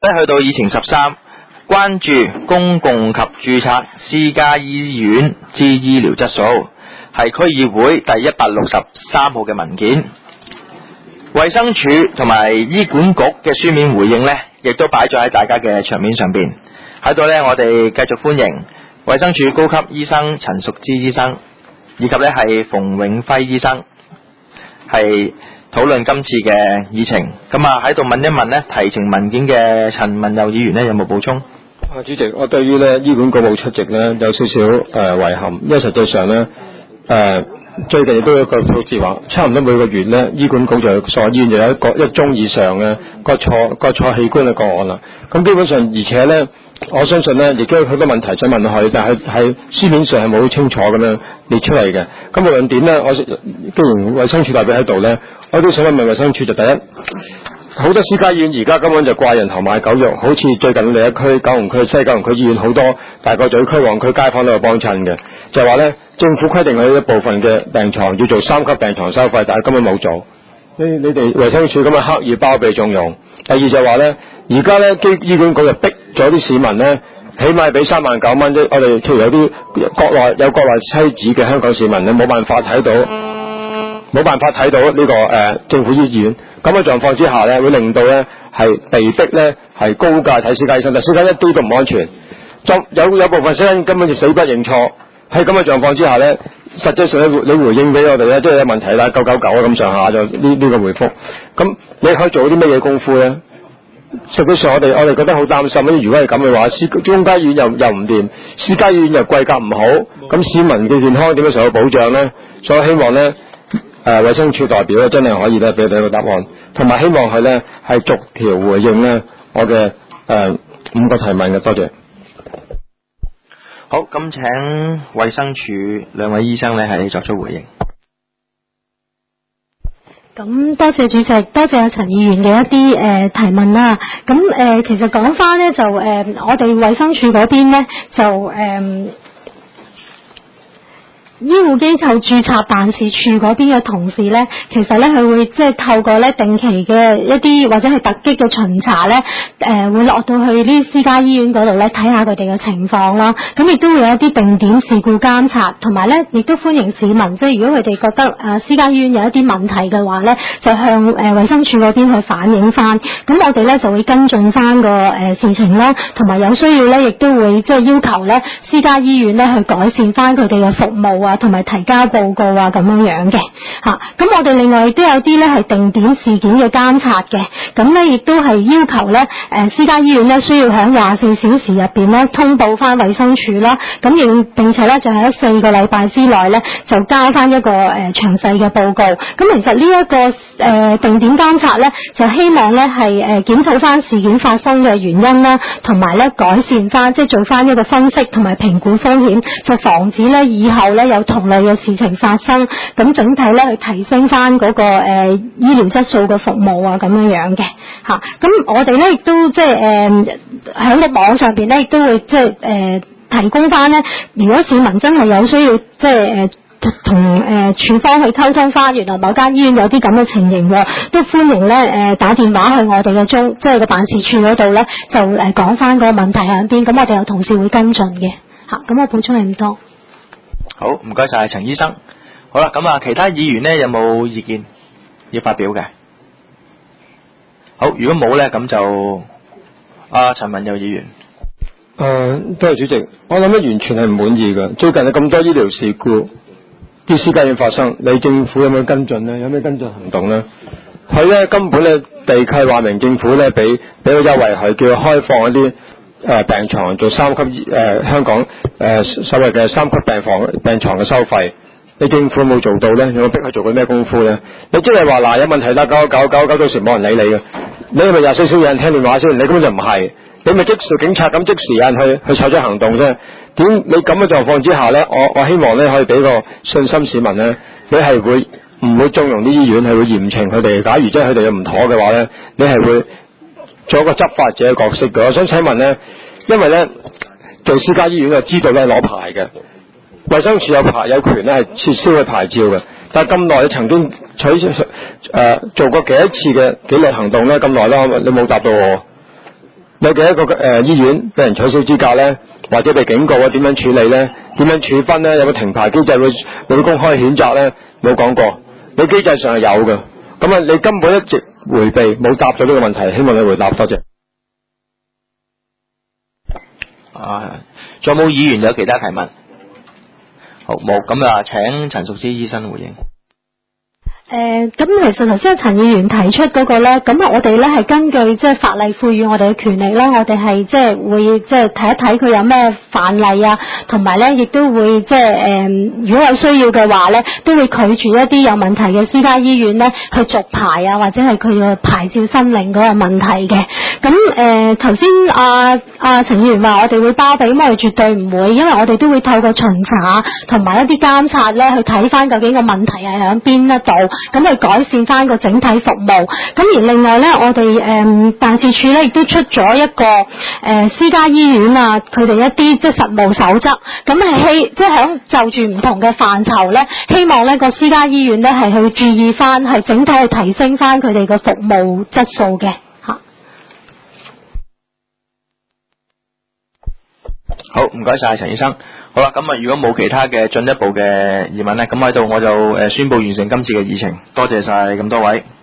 去到議程13，關注公共及註冊私家醫院之醫療質素，係區議會第163號嘅文件。衛生署同埋醫管局嘅書面回應呢，亦都擺咗喺大家嘅桌面上邊。喺度呢，我哋繼續歡迎衛生署高級醫生陳淑芝醫生，以及呢係馮永輝醫生，係討論今次嘅議程。咁啊喺度問一問呢，提呈文件嘅陳文佑議員呢，有冇補充？ 主席，我對於呢醫管局冇出席呢，有少少遺憾，因為實際上呢，最近亦都有一個數字話，差唔多每個月呢，醫管局就所醫院就有一宗以上嘅割錯器官嘅個案啦。咁基本上，而且呢，我相信呢，亦都有好多問題想問佢，但係喺書面上係冇清楚咁樣列出嚟嘅。咁無論點呢，既然衛生署代表喺度呢，我都想問衛生署就第一，好多私家醫院而家根本就掛人頭賣狗肉，好似最近另一區九龍區西九龍區醫院好多大角咀區旺區街坊都有幫襯嘅，就話呢，政府規定佢一部分嘅病床要做3級病床收費，但係根本冇做。你哋衛生署咁樣刻意包庇縱容。第二就話呢，而家呢，醫管局就逼咗啲市民呢，起碼俾39,000蚊啫。我哋譬如有啲國內妻子嘅香港市民呢，冇辦法睇到呢個政府醫院咁嘅狀況之下呢，會令到呢係被逼呢係高價睇私家醫生，但私家一啲都唔安全。有部分私家醫生根本就死不認錯。喺咁嘅狀況之下呢，實際上你回應俾我哋呢，即係有問題啦，999咁上下就呢個回覆。咁你可以做啲咩嘢功夫呢？實際上我哋覺得好擔心，如果係咁嘅話，公家醫院又唔掂，私家醫院又貴格唔好，咁市民嘅健康點樣受到保障呢？所以希望呢，衛生署代表呢真係可以呢俾你一個答案，同埋希望佢呢係逐條回應呢我嘅5個提問嘅，多謝。 好，咁請衛生署兩位醫生呢係作出回應。 咁多謝主席，多謝陳議員嘅一啲提問啦。咁其實講翻呢，就我哋衛生署嗰邊呢，就醫護機構註冊辦事處嗰邊嘅同事呢，其實呢，佢會即係透過呢定期嘅一啲或者係突擊嘅巡查呢，會落到去呢啲私家醫院嗰度呢，睇下佢哋嘅情況啦。咁亦都會有一啲定點事故監察，同埋呢亦都歡迎市民，即係如果佢哋覺得私家醫院有一啲問題嘅話呢，就向衛生署嗰邊去反映翻。咁我哋呢就會跟進翻個事情啦，同埋有需要呢亦都會即係要求呢私家醫院呢去改善翻佢哋嘅服務同埋提交報告咁樣嘅吓。咁我哋另外亦都有啲咧係定點事件嘅監察嘅，咁咧亦都係要求咧私家醫院咧需要喺24小時入邊咧通報翻衛生署啦，咁並且咧就喺4個禮拜之內咧就交翻一個詳細嘅報告。咁其實呢一個定點監察咧就希望咧係檢討翻事件發生嘅原因啦，同埋咧改善翻即係做翻一個分析同埋評估風險，就防止咧以後咧有同類嘅事情發生，咁整體咧去提升翻嗰個醫療質素嘅服務咁樣嘅吓。咁我哋咧亦都即係喺個網上邊咧亦都會即係提供翻咧，如果市民真係有需要即係同處方去溝通翻，原來某間醫院有啲咁嘅情形，都歡迎咧打電話去我哋嘅即係個辦事處嗰度咧，就講翻個問題喺邊，咁我哋有同事會跟進嘅吓。咁我補充係咁多。 好，唔該晒陳醫生。好啦，咁其他議員呢有冇意見要發表嘅？好，如果冇呢，咁就陳文佑議員。 多謝主席。我諗完全係唔滿意嘅。最近有咁多醫療事故，啲私家醫院發生，你政府有冇跟進呢？有咩跟進行動呢？佢呢根本呢地契話明政府呢俾個優惠佢，叫佢開放一啲病床做3級香港所謂嘅3級病床嘅收費，你政府有冇做到呢？有冇逼佢做過咩功夫呢？你即係話嗱，有問題啦，999到時冇人理你嘅，你係咪24小時有人聽電話先？你根本就唔係，你咪即時警察咁即時有人去採取行動啫。點你咁嘅狀況之下呢，我希望呢可以俾個信心市民呢，你係會唔會縱容啲醫院，係會嚴懲佢哋？假如真係佢哋有唔妥嘅話呢，你係會做一個執法者嘅角色嘅。我想請問呢，因為呢做私家醫院就知道呢攞牌嘅，衛生署有權呢係撤銷佢牌照嘅。但係咁耐你曾經做過幾多次嘅紀律行動呢？咁耐啦，你冇答到我。你有幾多個醫院俾人取消資格咧，或者被警告啊，點樣處理咧？點樣處分咧？有冇停牌機制會公開譴責咧？冇講過，你機制上係有嘅。咁啊，你根本一直迴避，冇答咗呢個問題，希望你回答，多謝。 仲有冇議員有其他提問？好，冇，咁啊，請陳淑芝醫生回應。 咁其實頭先陳議員提出嗰個咧，咁我哋咧係根據即係法例賦予我哋嘅權力咧，我哋係即係會即係睇一睇佢有咩範例啊，同埋咧亦都會即係如果有需要嘅話咧，都會拒絕一啲有問題嘅私家醫院咧去續牌啊，或者係佢嘅牌照申領嗰個問題嘅。咁頭先陳議員話我哋會包庇，咁我哋絕對唔會，因為我哋都會透過巡查同埋一啲監察咧去睇翻究竟個問題係喺邊一度。咁去改善翻個整體服務。咁而另外咧，我哋辦事處咧亦都出咗一個私家醫院啊，佢哋一啲即係實務守則。咁係即係響就住唔同嘅範疇咧，希望咧個私家醫院咧係去注意翻，係整體去提升翻佢哋嘅服務質素嘅嚇。 好，唔該晒陳醫生。好啦，咁啊，如果冇其他嘅進一步嘅疑問咧，咁喺度我就宣佈完成今次嘅議程。多謝晒咁多位。